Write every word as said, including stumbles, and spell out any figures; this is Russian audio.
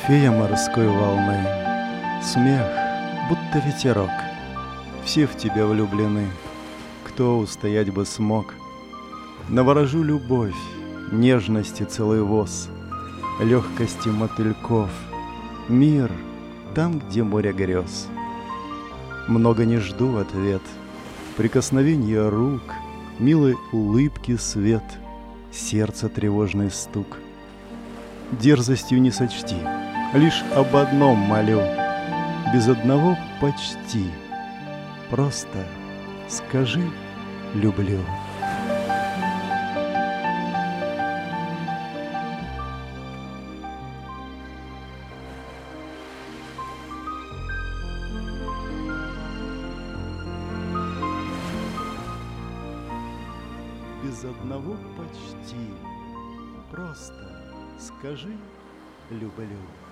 Фея морской волны, смех, будто ветерок. Все в тебя влюблены, кто устоять бы смог. Наворожу любовь, нежности целый воз, легкости мотыльков, мир там, где море грез. Много не жду в ответ, прикосновенья рук, милой улыбки свет, сердце тревожный стук. Дерзостью не сочти, лишь об одном молю, без одного почти, просто скажи «люблю». Без одного почти, просто скажи «люблю».